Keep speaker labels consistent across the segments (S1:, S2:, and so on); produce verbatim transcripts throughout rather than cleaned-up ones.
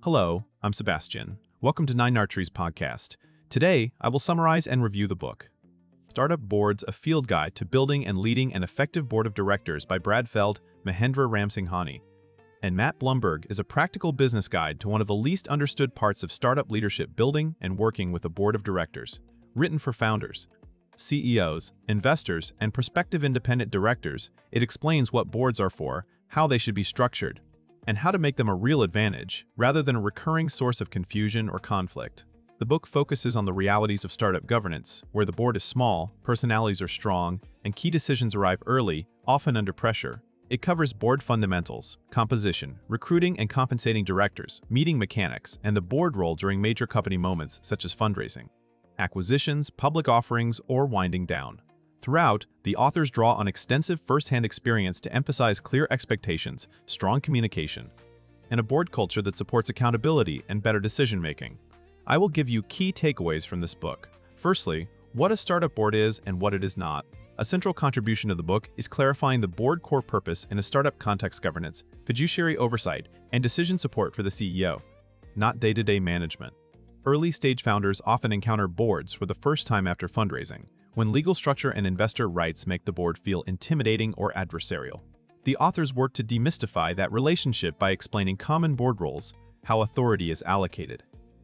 S1: Hello, I'm Sebastian. Welcome to Nine Archery's podcast. Today, I will summarize and review the book, Startup Boards: A Field Guide to Building and Leading an Effective Board of Directors by Brad Feld, Mahendra Ramsinghani. And Matt Blumberg is a practical business guide to one of the least understood parts of startup leadership: building and working with a board of directors. Written for founders, C E Os, investors, and prospective independent directors, it explains what boards are for, how they should be structured, and how to make them a real advantage, rather than a recurring source of confusion or conflict. The book focuses on the realities of startup governance, where the board is small, personalities are strong, and key decisions arrive early, often under pressure. It covers board fundamentals, composition, recruiting and compensating directors, meeting mechanics, and the board role during major company moments such as fundraising, acquisitions, public offerings, or winding down. Throughout, the authors draw on extensive first-hand experience to emphasize clear expectations, strong communication, and a board culture that supports accountability and better decision-making. I will give you key takeaways from this book. Firstly, what a startup board is and what it is not. A central contribution of the book is clarifying the board core purpose in a startup context: governance, fiduciary oversight, and decision support for the C E O, not day-to-day management. Early-stage founders often encounter boards for the first time after fundraising, when legal structure and investor rights make the board feel intimidating or adversarial. The authors work to demystify that relationship by explaining common board roles, how authority is allocated,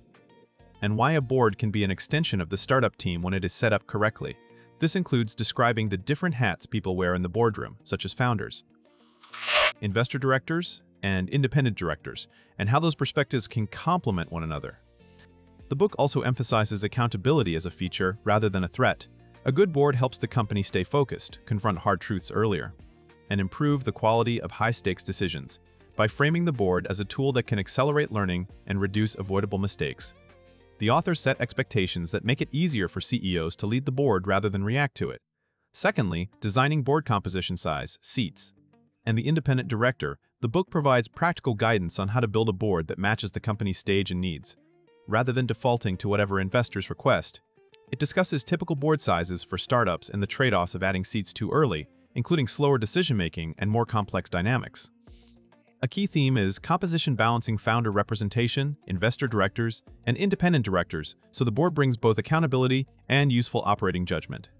S1: and why a board can be an extension of the startup team when it is set up correctly. This includes describing the different hats people wear in the boardroom, such as founders, investor directors, and independent directors, and how those perspectives can complement one another. The book also emphasizes accountability as a feature rather than a threat. A good board helps the company stay focused, confront hard truths earlier, and improve the quality of high-stakes decisions by framing the board as a tool that can accelerate learning and reduce avoidable mistakes. The authors set expectations that make it easier for C E Os to lead the board rather than react to it. Secondly, designing board composition size, seats, and the independent director. The book provides practical guidance on how to build a board that matches the company's stage and needs, rather than defaulting to whatever investors request. It discusses typical board sizes for startups and the trade-offs of adding seats too early, including slower decision-making and more complex dynamics. A key theme is composition: balancing founder representation, investor directors, and independent directors, so the board brings both accountability and useful operating judgment.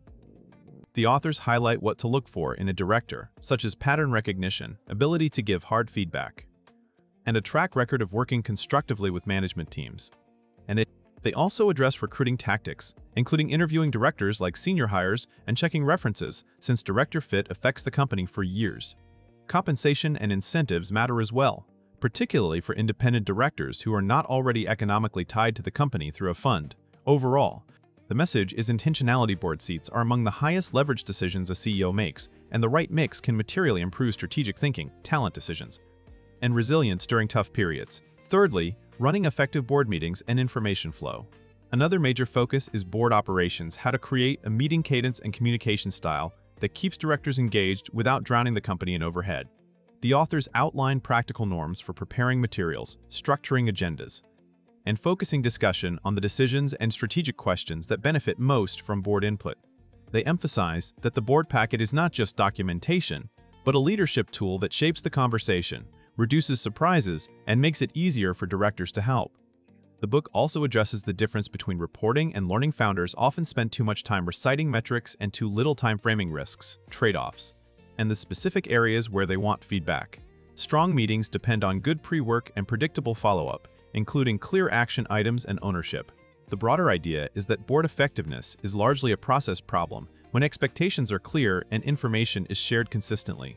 S1: The authors highlight what to look for in a director, such as pattern recognition, ability to give hard feedback, and a track record of working constructively with management teams. And it They also address recruiting tactics, including interviewing directors like senior hires and checking references, since director fit affects the company for years. Compensation and incentives matter as well, particularly for independent directors who are not already economically tied to the company through a fund. Overall, the message is intentionality: board seats are among the highest leverage decisions a C E O makes, and the right mix can materially improve strategic thinking, talent decisions, and resilience during tough periods. Thirdly, running effective board meetings and information flow. Another major focus is board operations: how to create a meeting cadence and communication style that keeps directors engaged without drowning the company in overhead. The authors outline practical norms for preparing materials, structuring agendas, and focusing discussion on the decisions and strategic questions that benefit most from board input. They emphasize that the board packet is not just documentation, but a leadership tool that shapes the conversation, reduces surprises, and makes it easier for directors to help. The book also addresses the difference between reporting and learning. Founders often spend too much time reciting metrics and too little time framing risks, trade-offs, and the specific areas where they want feedback. Strong meetings depend on good pre-work and predictable follow-up, including clear action items and ownership. The broader idea is that board effectiveness is largely a process problem when expectations are clear and information is shared consistently.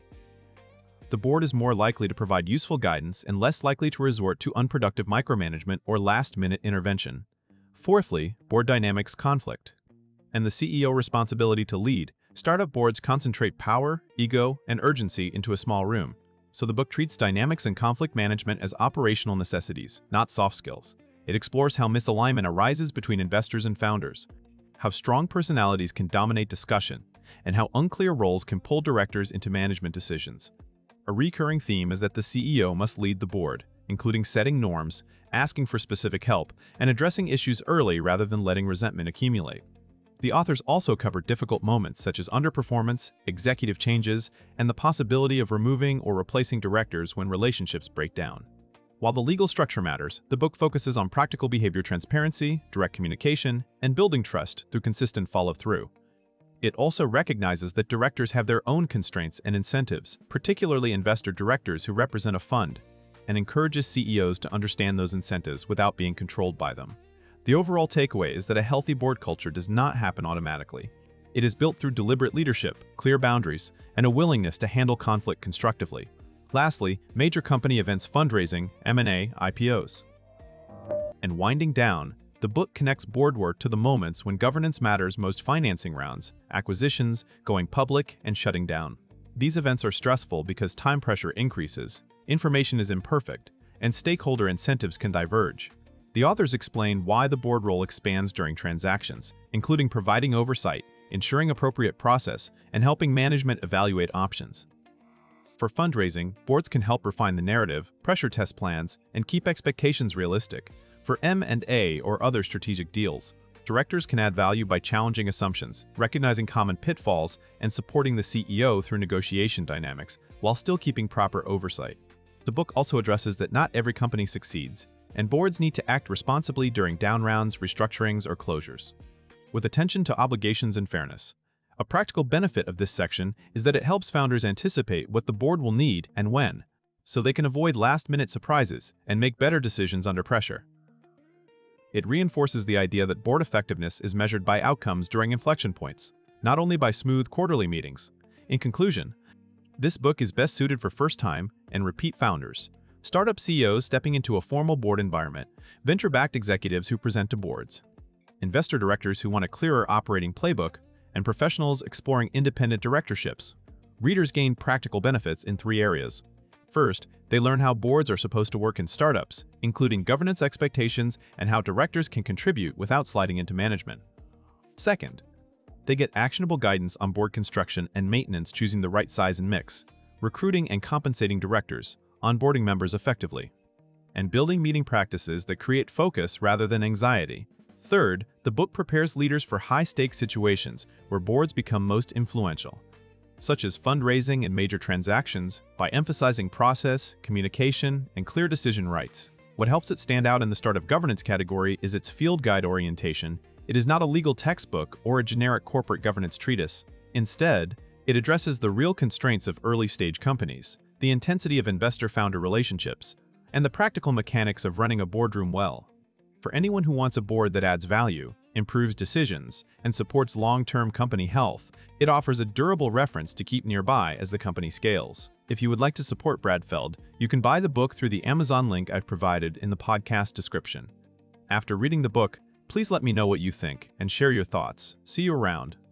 S1: The board is more likely to provide useful guidance and less likely to resort to unproductive micromanagement or last-minute intervention. Fourthly, board dynamics: conflict, and the C E O responsibility to lead. Startup boards concentrate power, ego, and urgency into a small room, so the book treats dynamics and conflict management as operational necessities, not soft skills. It explores how misalignment arises between investors and founders, how strong personalities can dominate discussion, and how unclear roles can pull directors into management decisions. A recurring theme is that the C E O must lead the board, including setting norms, asking for specific help, and addressing issues early rather than letting resentment accumulate. The authors also cover difficult moments such as underperformance, executive changes, and the possibility of removing or replacing directors when relationships break down. While the legal structure matters, the book focuses on practical behavior transparency, direct communication, and building trust through consistent follow-through. It also recognizes that directors have their own constraints and incentives, particularly investor directors who represent a fund, and encourages C E Os to understand those incentives without being controlled by them. The overall takeaway is that a healthy board culture does not happen automatically. It is built through deliberate leadership, clear boundaries, and a willingness to handle conflict constructively. Lastly, major company events fundraising, M and A, I P Os. And winding down, the book connects board work to the moments when governance matters most: financing rounds, acquisitions, going public, and shutting down. These events are stressful because time pressure increases, information is imperfect, and stakeholder incentives can diverge. The authors explain why the board role expands during transactions, including providing oversight, ensuring appropriate process, and helping management evaluate options. For fundraising, boards can help refine the narrative, pressure test plans, and keep expectations realistic. For M and A or other strategic deals, directors can add value by challenging assumptions, recognizing common pitfalls, and supporting the C E O through negotiation dynamics, while still keeping proper oversight. The book also addresses that not every company succeeds, and boards need to act responsibly during down rounds, restructurings, or closures, with attention to obligations and fairness. A practical benefit of this section is that it helps founders anticipate what the board will need and when, so they can avoid last-minute surprises and make better decisions under pressure. It reinforces the idea that board effectiveness is measured by outcomes during inflection points, not only by smooth quarterly meetings. In conclusion, this book is best suited for first-time and repeat founders, startup C E Os stepping into a formal board environment, venture-backed executives who present to boards, investor directors who want a clearer operating playbook, and professionals exploring independent directorships. Readers gain practical benefits in three areas. First, they learn how boards are supposed to work in startups, including governance expectations and how directors can contribute without sliding into management. Second, they get actionable guidance on board construction and maintenance, choosing the right size and mix, recruiting and compensating directors, onboarding members effectively, and building meeting practices that create focus rather than anxiety. Third, the book prepares leaders for high-stakes situations where boards become most influential, such as fundraising and major transactions, by emphasizing process, communication, and clear decision rights. What helps it stand out in the startup governance category is its field guide orientation. It is not a legal textbook or a generic corporate governance treatise. Instead, it addresses the real constraints of early-stage companies, the intensity of investor-founder relationships, and the practical mechanics of running a boardroom well. For anyone who wants a board that adds value, improves decisions, and supports long-term company health, it offers a durable reference to keep nearby as the company scales. If you would like to support Brad Feld, you can buy the book through the Amazon link I've provided in the podcast description. After reading the book, please let me know what you think and share your thoughts. See you around.